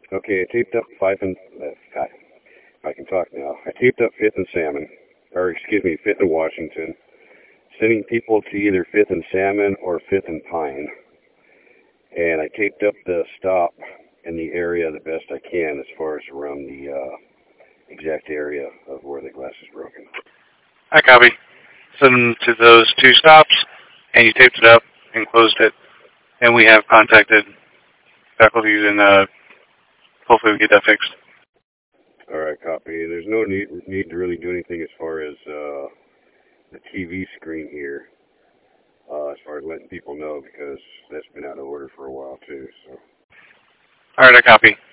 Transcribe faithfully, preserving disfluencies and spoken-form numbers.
Okay, I taped up five and uh, God, I can talk now. I taped up Fifth and Salmon, or excuse me, Fifth and Washington, sending people to either Fifth and Salmon or Fifth and Pine. And I taped up the stop in the area the best I can as far as around the uh, exact area of where the glass is broken. I copy. Send them to those two stops, and you taped it up and closed it. And we have contacted faculties, and uh, hopefully we get that fixed. All right, copy. There's no need need to really do anything as far as uh, the T V screen here, uh, as far as letting people know, because that's been out of order for a while too. So. All right, I copy.